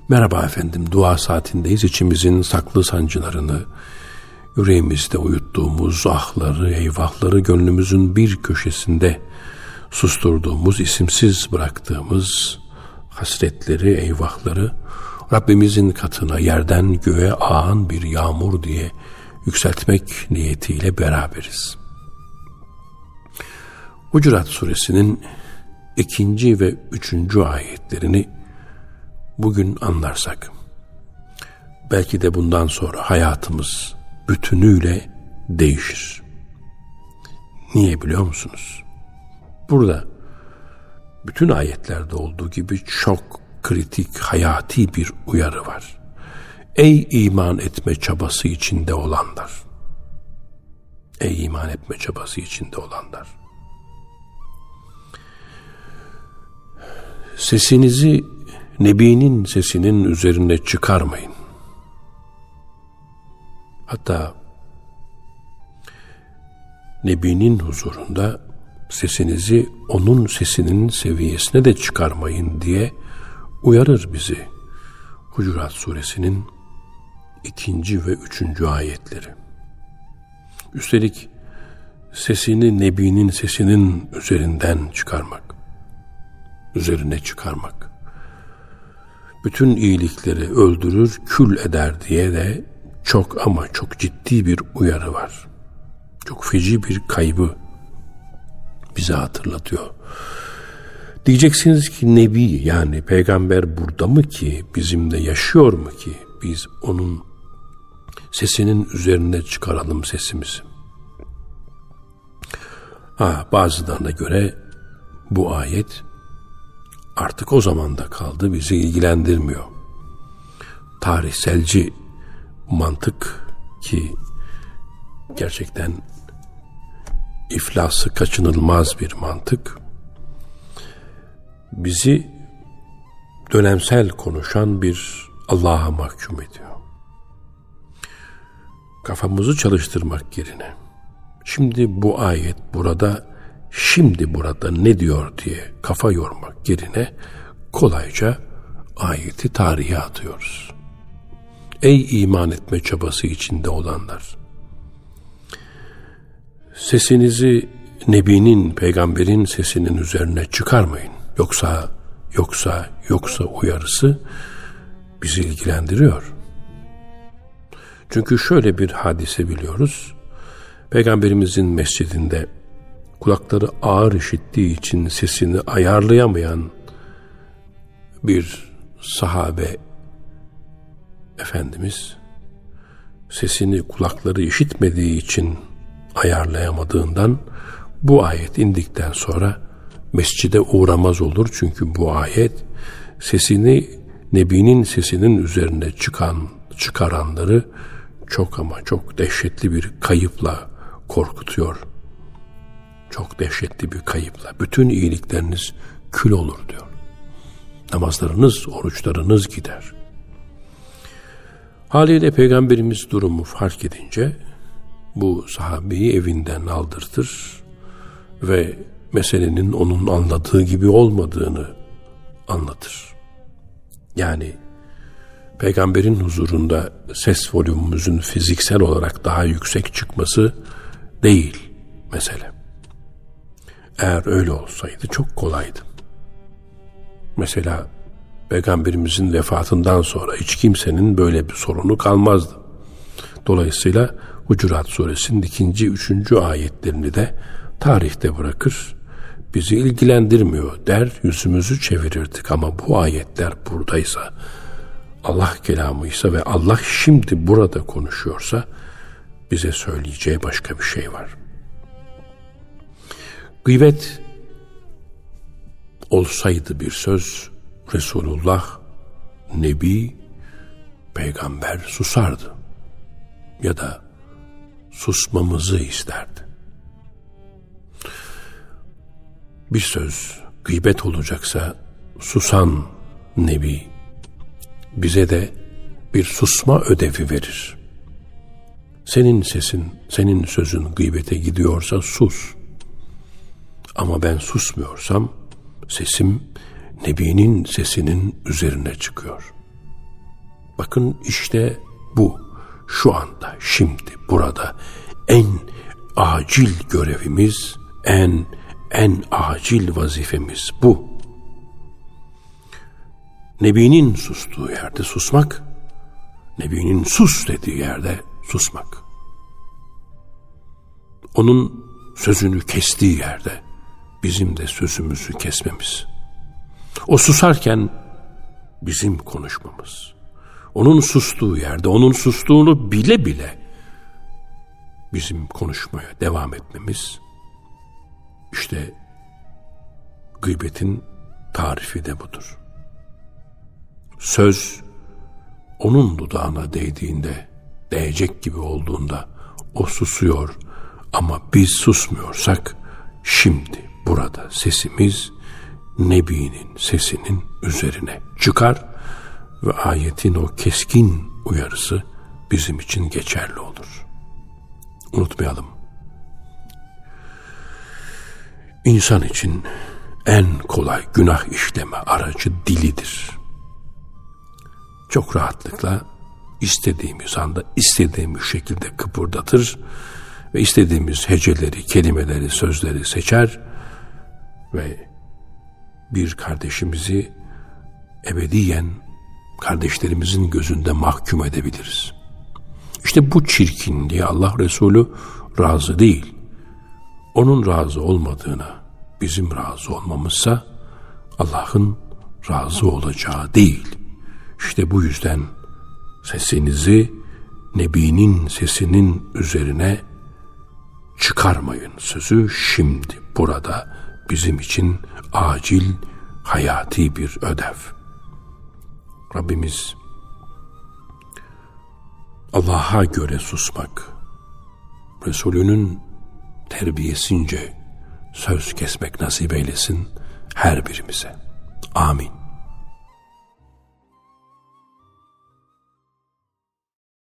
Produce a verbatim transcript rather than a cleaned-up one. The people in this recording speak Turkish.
Merhaba efendim, dua saatindeyiz. İçimizin saklı sancılarını, yüreğimizde uyuttuğumuz ahları, eyvahları, gönlümüzün bir köşesinde susturduğumuz, isimsiz bıraktığımız hasretleri, eyvahları Rabbimizin katına yerden göğe ağan bir yağmur diye yükseltmek niyetiyle beraberiz. Hucurat Suresinin ikinci ve üçüncü ayetlerini bugün anlarsak, belki de bundan sonra hayatımız bütünüyle değişir. Niye biliyor musunuz? Burada bütün ayetlerde olduğu gibi çok kritik, hayati bir uyarı var. Ey iman etme çabası içinde olanlar! Ey iman etme çabası içinde olanlar! Sesinizi Nebi'nin sesinin üzerine çıkarmayın. Hatta Nebi'nin huzurunda sesinizi onun sesinin seviyesine de çıkarmayın diye uyarır bizi Hucurat Suresinin ikinci ve üçüncü ayetleri. Üstelik sesini Nebi'nin sesinin üzerinden çıkarmak, üzerine çıkarmak, bütün iyilikleri öldürür, kül eder diye de çok ama çok ciddi bir uyarı var. Çok feci bir kaybı bize hatırlatıyor. Diyeceksiniz ki Nebi, yani peygamber burada mı ki, bizimle yaşıyor mu ki biz onun sesinin üzerine çıkaralım sesimizi? Ha, bazılarına göre bu ayet artık o zamanda kaldı, bizi ilgilendirmiyor. Tarihselci mantık, ki gerçekten iflası kaçınılmaz bir mantık, bizi dönemsel konuşan bir Allah'a mahkum ediyor. Kafamızı çalıştırmak yerine, şimdi bu ayet burada, şimdi burada ne diyor diye kafa yormak yerine kolayca ayeti tarihe atıyoruz. Ey iman etme çabası içinde olanlar! Sesinizi Nebi'nin, peygamberin sesinin üzerine çıkarmayın. Yoksa, yoksa, yoksa uyarısı bizi ilgilendiriyor. Çünkü şöyle bir hadise biliyoruz. Peygamberimizin mescidinde kulakları ağır işittiği için sesini ayarlayamayan bir sahabe efendimiz, sesini kulakları işitmediği için ayarlayamadığından bu ayet indikten sonra mescide uğramaz olur. Çünkü bu ayet sesini Nebi'nin sesinin üzerine çıkan, çıkaranları çok ama çok dehşetli bir kayıpla korkutuyor. Çok dehşetli bir kayıpla. Bütün iyilikleriniz kül olur diyor. Namazlarınız, oruçlarınız gider. Haliyle Peygamberimiz durumu fark edince bu sahabeyi evinden aldırtır ve meselenin onun anladığı gibi olmadığını anlatır. Yani Peygamberin huzurunda ses volümümüzün fiziksel olarak daha yüksek çıkması değil mesele. Eğer öyle olsaydı çok kolaydı. Mesela Peygamberimizin vefatından sonra hiç kimsenin böyle bir sorunu kalmazdı. Dolayısıyla Hucurat Suresinin ikinci, üçüncü ayetlerini de tarihte bırakır, bizi ilgilendirmiyor der, yüzümüzü çevirirdik. Ama bu ayetler buradaysa, Allah kelamıysa ve Allah şimdi burada konuşuyorsa, bize söyleyeceği başka bir şey var. Gıybet olsaydı bir söz, Resulullah, Nebi, Peygamber susardı. Ya da susmamızı isterdi. Bir söz gıybet olacaksa susan Nebi bize de bir susma ödevi verir. Senin sesin, senin sözün gıybete gidiyorsa sus. Ama ben susmuyorsam sesim Nebi'nin sesinin üzerine çıkıyor. Bakın işte bu şu anda, şimdi, burada en acil görevimiz, en en acil vazifemiz bu. Nebinin sustuğu yerde susmak, Nebinin sus dediği yerde susmak. Onun sözünü kestiği yerde bizim de sözümüzü kesmemiz. O susarken bizim konuşmamız. Onun sustuğu yerde, onun sustuğunu bile bile bizim konuşmaya devam etmemiz. İşte gıybetin tarifi de budur. Söz onun dudağına değdiğinde, değecek gibi olduğunda o susuyor ama biz susmuyorsak şimdi burada sesimiz Nebi'nin sesinin üzerine çıkar ve ayetin o keskin uyarısı bizim için geçerli olur. Unutmayalım. İnsan için en kolay günah işleme aracı dilidir. Çok rahatlıkla istediğimiz anda istediğimiz şekilde kıpırdatır ve istediğimiz heceleri, kelimeleri, sözleri seçer ve bir kardeşimizi ebediyen kardeşlerimizin gözünde mahkum edebiliriz. İşte bu çirkinliğe Allah Resulü razı değil. Onun razı olmadığına bizim razı olmamızsa Allah'ın razı olacağı değil. İşte bu yüzden sesinizi Nebi'nin sesinin üzerine çıkarmayın sözü şimdi burada bizim için acil, hayati bir ödev. Rabbimiz Allah'a göre susmak, Resulünün terbiyesince söz kesmek nasip eylesin her birimize. Amin.